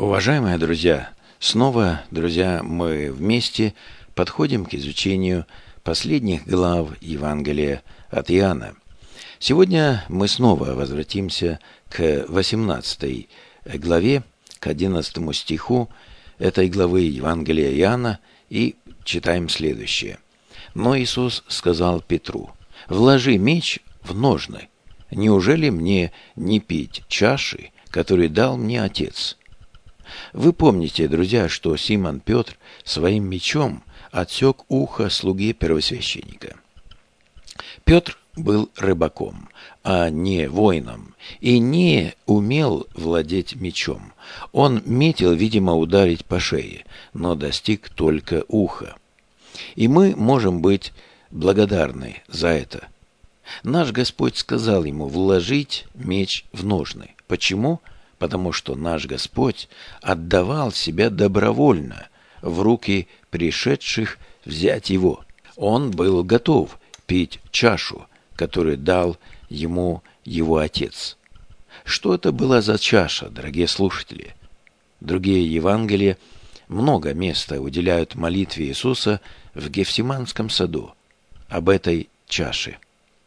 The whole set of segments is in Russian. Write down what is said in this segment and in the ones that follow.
Уважаемые друзья, снова, мы вместе подходим к изучению последних глав Евангелия от Иоанна. Сегодня мы снова возвратимся к 18 главе, к 11 стиху этой главы Евангелия Иоанна и читаем следующее. «Но Иисус сказал Петру: вложи меч в ножны. Неужели мне не пить чаши, которую дал мне Отец?» Вы помните, друзья, что Симон Петр своим мечом отсек ухо слуге первосвященника. Петр был рыбаком, а не воином, и не умел владеть мечом. Он метил, видимо, ударить по шее, но достиг только уха. И мы можем быть благодарны за это. Наш Господь сказал ему вложить меч в ножны. Почему? Потому что наш Господь отдавал себя добровольно в руки пришедших взять его. Он был готов пить чашу, которую дал ему его Отец. Что это была за чаша, дорогие слушатели? Другие Евангелия много места уделяют молитве Иисуса в Гефсиманском саду об этой чаше.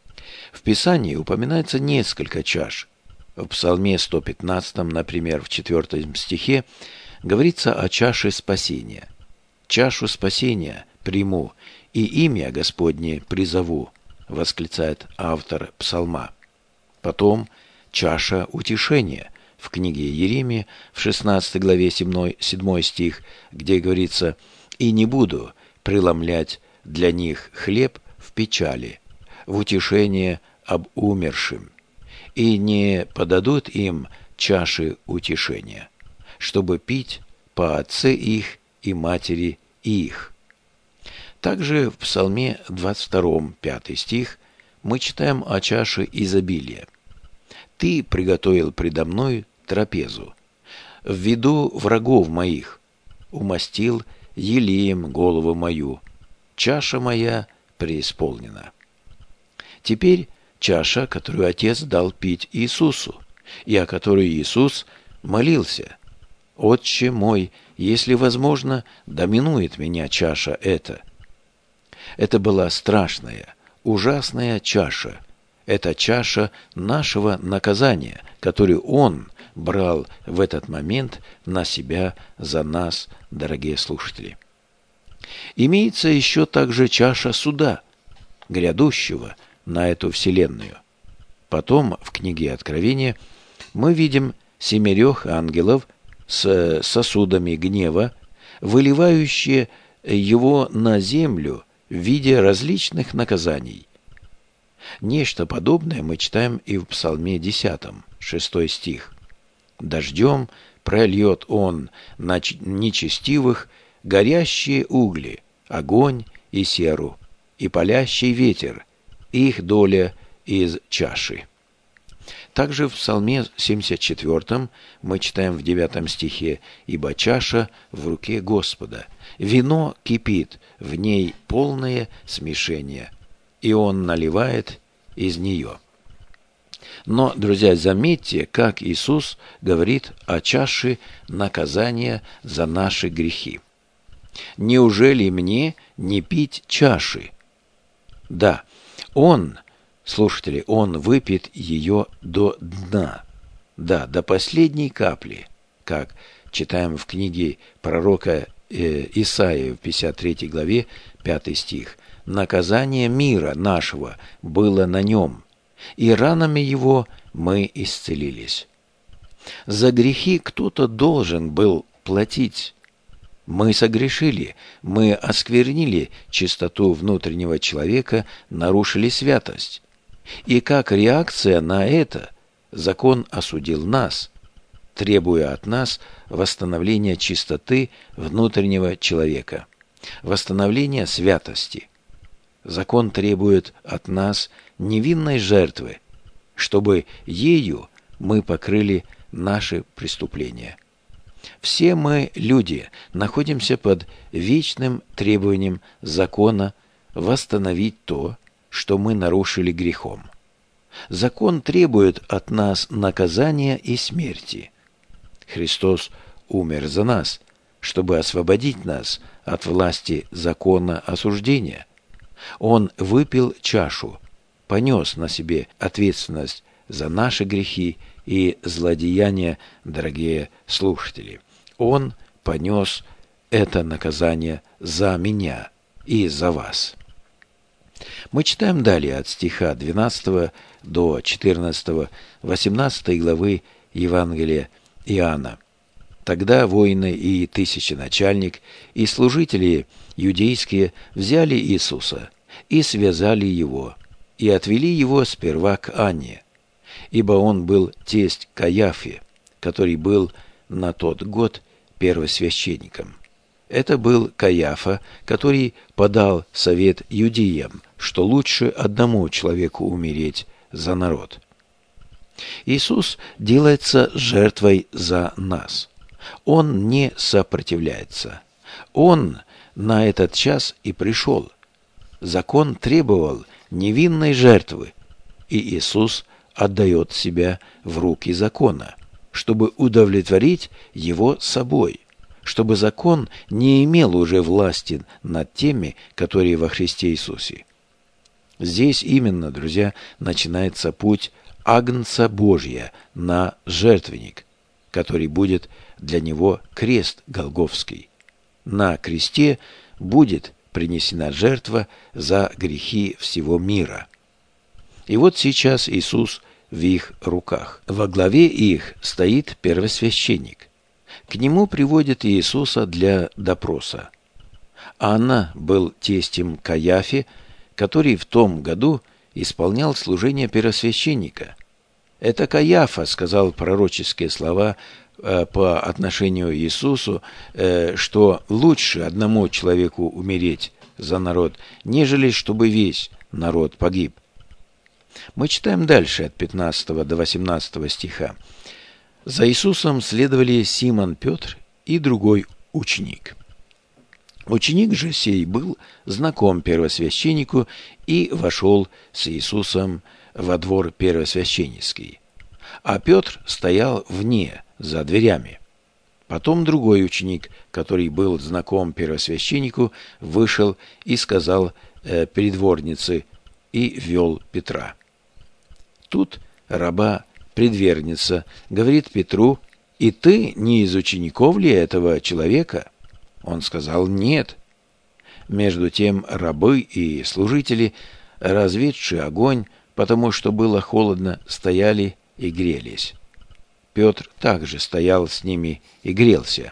В Писании упоминается несколько чаш. В Псалме 115, например, в 4 стихе, говорится о чаше спасения. «Чашу спасения приму, и имя Господне призову», восклицает автор псалма. Потом чаша утешения в книге Иеремии, в 16 главе 7 стих, где говорится: «И не буду преломлять для них хлеб в печали, в утешение об умершим, и не подадут им чаши утешения, чтобы пить по отце их и матери их». Также в Псалме 22, 5 стих, мы читаем о чаше изобилия. «Ты приготовил предо мной трапезу, в виду врагов моих, умастил елеем голову мою, чаша моя преисполнена». Теперь чаша, которую Отец дал пить Иисусу, и о которой Иисус молился: «Отче мой, если возможно, да минует меня чаша эта». Это была страшная, ужасная чаша. Это чаша нашего наказания, которую Он брал в этот момент на себя за нас, дорогие слушатели. Имеется еще также чаша суда, грядущего на эту вселенную. Потом в книге Откровения мы видим 7 ангелов с сосудами гнева, выливающие его на землю в виде различных наказаний. Нечто подобное мы читаем и в Псалме 10, 6 стих. «Дождем прольет он на нечестивых горящие угли, огонь и серу, и палящий ветер, их доля из чаши». Также в Псалме 74 мы читаем в 9 стихе: «Ибо чаша в руке Господа, вино кипит, в ней полное смешение, и Он наливает из нее». Но, друзья, заметьте, как Иисус говорит о чаше наказания за наши грехи. «Неужели мне не пить чаши?» Да, Он, слушатели, Он выпьет ее до дна, да, до последней капли, как читаем в книге пророка Исаии в 53 главе 5 стих. «Наказание мира нашего было на нем, и ранами его мы исцелились». За грехи кто-то должен был платить. Мы согрешили, мы осквернили чистоту внутреннего человека, нарушили святость. И как реакция на это закон осудил нас, требуя от нас восстановления чистоты внутреннего человека, восстановления святости. Закон требует от нас невинной жертвы, чтобы ею мы покрыли наши преступления. Все мы, люди, находимся под вечным требованием закона восстановить то, что мы нарушили грехом. Закон требует от нас наказания и смерти. Христос умер за нас, чтобы освободить нас от власти закона осуждения. Он выпил чашу, понес на себе ответственность за наши грехи и злодеяния, дорогие слушатели. Он понес это наказание за меня и за вас. Мы читаем далее от стиха 12 до 14, 18 главы Евангелия Иоанна. Тогда воины и тысяченачальник, и служители юдейские взяли Иисуса и связали его, и отвели его сперва к Анне, ибо он был тесть Каяфе, который был на тот год первосвященником. Это был Каяфа, который подал совет юдеям, что лучше одному человеку умереть за народ. Иисус делается жертвой за нас. Он не сопротивляется. Он на этот час и пришел. Закон требовал невинной жертвы, и Иисус отдает себя в руки закона, чтобы удовлетворить его собой, чтобы закон не имел уже власти над теми, которые во Христе Иисусе. Здесь именно, друзья, начинается путь Агнца Божия на жертвенник, который будет для него крест Голгофский. На кресте будет принесена жертва за грехи всего мира. И вот сейчас Иисус в их руках. Во главе их стоит первосвященник. К нему приводят Иисуса для допроса. Анна был тестем Каяфе, который в том году исполнял служение первосвященника. Это Каяфа сказал пророческие слова по отношению к Иисусу, что лучше одному человеку умереть за народ, нежели чтобы весь народ погиб. Мы читаем дальше от 15 до 18 стиха. За Иисусом следовали Симон Петр и другой ученик. Ученик же сей был знаком первосвященнику и вошел с Иисусом во двор первосвященнический. А Петр стоял вне, за дверями. Потом другой ученик, который был знаком первосвященнику, вышел и сказал придворнице и вел Петра. Тут раба-предверница говорит Петру: «И ты не из учеников ли этого человека?» Он сказал: «Нет». Между тем рабы и служители, разведшие огонь, потому что было холодно, стояли и грелись. Петр также стоял с ними и грелся.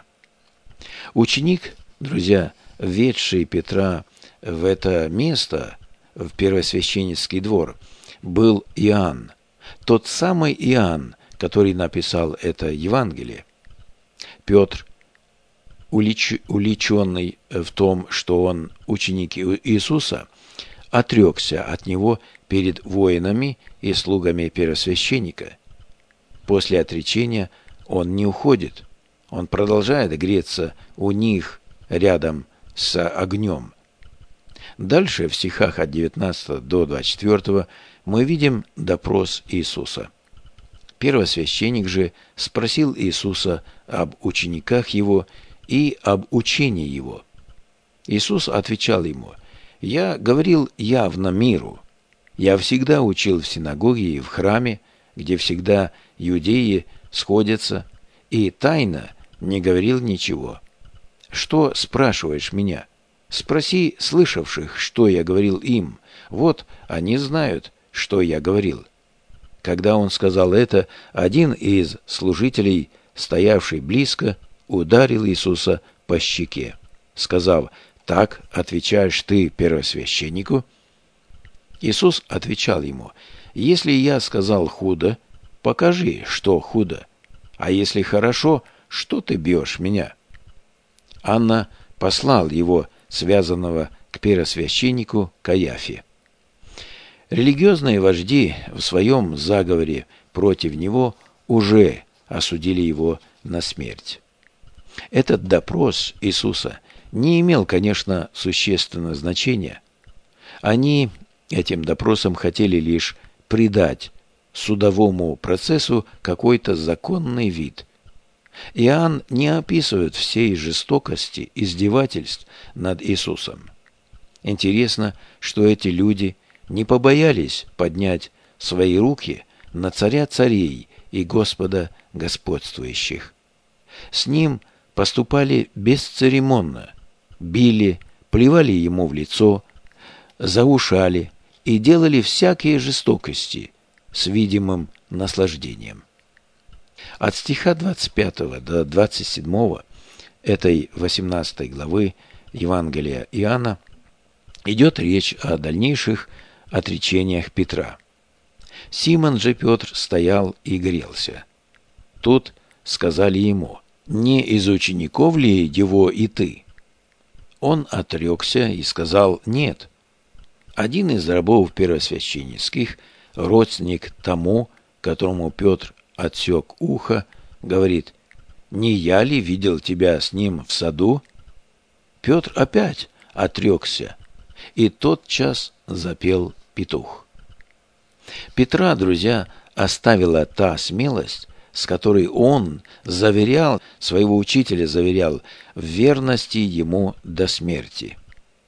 Ученик, друзья, введший Петра в это место, в первосвященнический двор, был Иоанн, тот самый Иоанн, который написал это Евангелие. Петр, уличенный в том, что он ученик Иисуса, отрекся от него перед воинами и слугами первосвященника. После отречения он не уходит, он продолжает греться у них рядом с огнем. Дальше, в стихах от 19 до 24, мы видим допрос Иисуса. Первосвященник же спросил Иисуса об учениках его и об учении его. Иисус отвечал ему: «Я говорил явно миру. Я всегда учил в синагоге и в храме, где всегда иудеи сходятся, и тайно не говорил ничего. Что спрашиваешь меня? Спроси слышавших, что я говорил им. Вот они знают, что я говорил». Когда он сказал это, один из служителей, стоявший близко, ударил Иисуса по щеке, сказав: «Так отвечаешь ты первосвященнику?» Иисус отвечал ему: «Если я сказал худо, покажи, что худо, а если хорошо, что ты бьешь меня?» Анна послал его, связанного, к первосвященнику Каяфе. Религиозные вожди в своем заговоре против него уже осудили его на смерть. Этот допрос Иисуса не имел, конечно, существенного значения. Они этим допросом хотели лишь придать судовому процессу какой-то законный вид. Иоанн не описывает всей жестокости издевательств над Иисусом. Интересно, что эти люди не побоялись поднять свои руки на царя царей и Господа господствующих. С ним поступали бесцеремонно, били, плевали ему в лицо, заушали и делали всякие жестокости с видимым наслаждением. От стиха 25 до 27 этой 18 главы Евангелия Иоанна идет речь о дальнейших отречениях Петра. Симон же Петр стоял и грелся. Тут сказали ему: «Не из учеников ли его и ты?» Он отрекся и сказал: «Нет». Один из рабов первосвященнических, родственник тому, которому Петр отсек ухо, говорит: «Не я ли видел тебя с ним в саду?» Петр опять отрекся, и тотчас запел петух. Петра, друзья, оставила та смелость, с которой он заверял, своего учителя заверял в верности ему до смерти.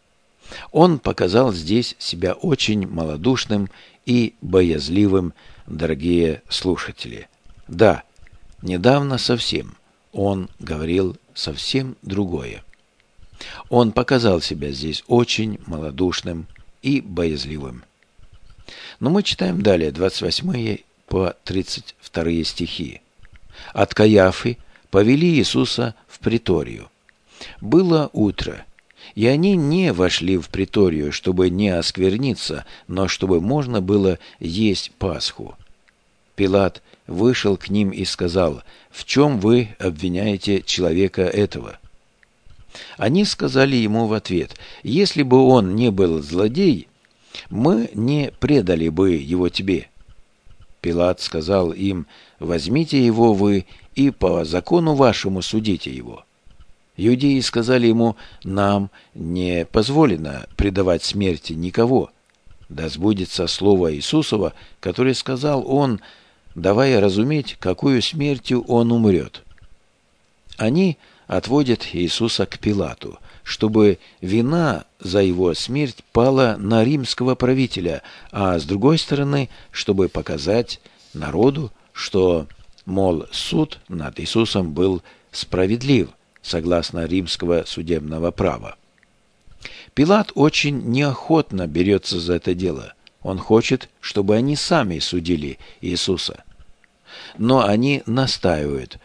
Он показал здесь себя очень малодушным и боязливым, дорогие слушатели. Да, недавно совсем он говорил совсем другое. Он показал себя здесь очень малодушным и боязливым. Но мы читаем далее 28 по 32 стихи. «От Каяфы повели Иисуса в приторию. Было утро, и они не вошли в приторию, чтобы не оскверниться, но чтобы можно было есть Пасху. Пилат вышел к ним и сказал: «В чем вы обвиняете человека этого?» Они сказали ему в ответ: «Если бы он не был злодей, мы не предали бы его тебе». Пилат сказал им: «Возьмите его вы и по закону вашему судите его». Иудеи сказали ему: «Нам не позволено предавать смерти никого. Да сбудется слово Иисусова, которое сказал он, давая разуметь, какую смертью он умрет». Они отводят Иисуса к Пилату, чтобы вина за его смерть пала на римского правителя, а с другой стороны, чтобы показать народу, что, мол, суд над Иисусом был справедлив, согласно римского судебного права. Пилат очень неохотно берется за это дело. Он хочет, чтобы они сами судили Иисуса. Но они настаивают,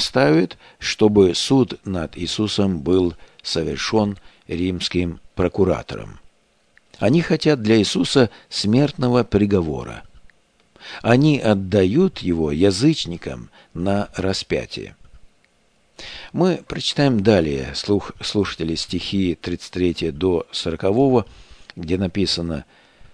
чтобы суд над Иисусом был совершен римским прокуратором. Они хотят для Иисуса смертного приговора. Они отдают его язычникам на распятие. Мы прочитаем далее, слушатели, стихи 33 до 40, где написано: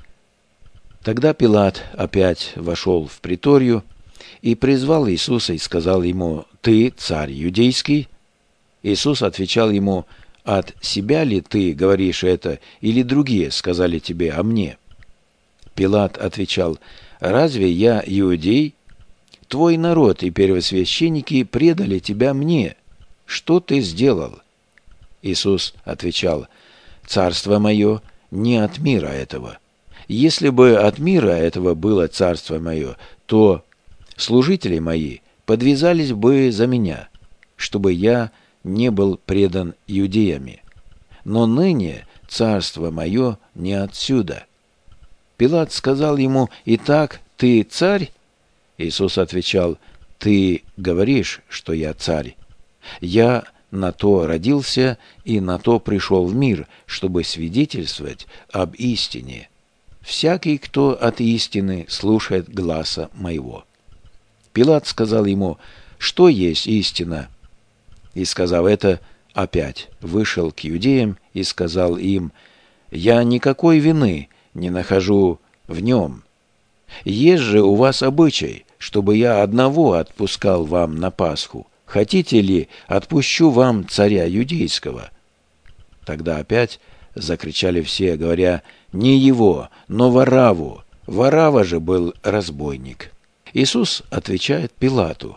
«Тогда Пилат опять вошел в приторию и призвал Иисуса и сказал ему: «Ты царь иудейский?» Иисус отвечал ему: «От себя ли ты говоришь это, или другие сказали тебе о мне?» Пилат отвечал: «Разве я иудей? Твой народ и первосвященники предали тебя мне. Что ты сделал?» Иисус отвечал: «Царство мое не от мира этого. Если бы от мира этого было царство мое, то служители мои подвязались бы за меня, чтобы я не был предан иудеями. Но ныне царство мое не отсюда». Пилат сказал ему: «Итак, ты царь?» Иисус отвечал: «Ты говоришь, что я царь. Я на то родился и на то пришел в мир, чтобы свидетельствовать об истине. Всякий, кто от истины слушает гласа моего». Пилат сказал ему: «Что есть истина?» И, сказав это, опять вышел к иудеям и сказал им: «Я никакой вины не нахожу в нем. Есть же у вас обычай, чтобы я одного отпускал вам на Пасху. Хотите ли, отпущу вам царя иудейского?» Тогда опять закричали все, говоря: «Не его, но Варавву. Варавва же был разбойник». Иисус отвечает Пилату: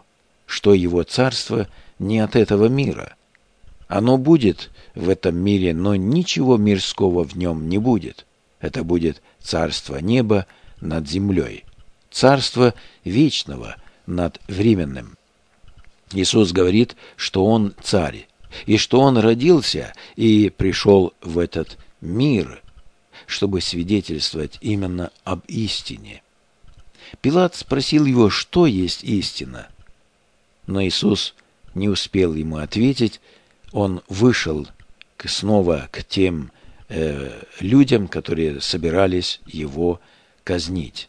что его царство не от этого мира. Оно будет в этом мире, но ничего мирского в нем не будет. Это будет царство неба над землей, царство вечного над временным. Иисус говорит, что Он царь, и что Он родился и пришел в этот мир, чтобы свидетельствовать именно об истине. Пилат спросил его, что есть истина. Но Иисус не успел ему ответить. Он вышел снова к тем людям, которые собирались его казнить.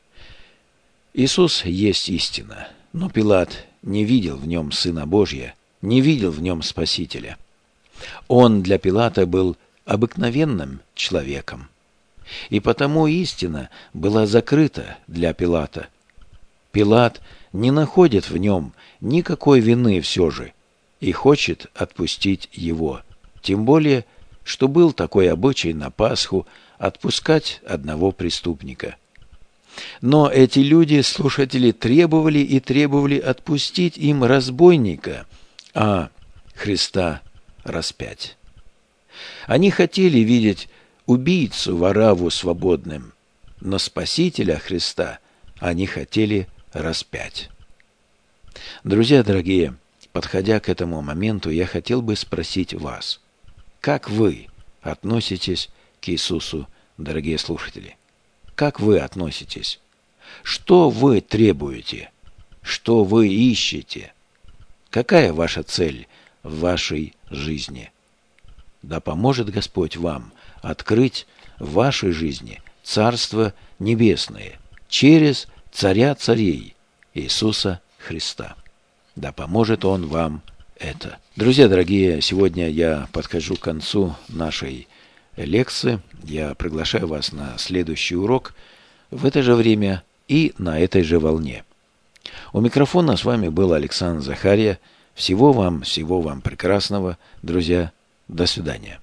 Иисус есть истина, но Пилат не видел в нем Сына Божия, не видел в нем Спасителя. Он для Пилата был обыкновенным человеком. И потому истина была закрыта для Пилата. Пилат не находит в нем никакой вины все же и хочет отпустить его. Тем более, что был такой обычай на Пасху отпускать одного преступника. Но эти люди, слушатели, требовали и требовали отпустить им разбойника, а Христа распять. Они хотели видеть убийцу Варавву свободным, но Спасителя Христа они хотели распять. Друзья дорогие, подходя к этому моменту, я хотел бы спросить вас, как вы относитесь к Иисусу, дорогие слушатели? Как вы относитесь? Что вы требуете? Что вы ищете? Какая ваша цель в вашей жизни? Да поможет Господь вам открыть в вашей жизни Царство Небесное через Царя Царей Иисуса Христа. Да поможет Он вам это. Друзья дорогие, сегодня я подхожу к концу нашей лекции. Я приглашаю вас на следующий урок в это же время и на этой же волне. У микрофона с вами был Александр Захария. Всего вам прекрасного, друзья. До свидания.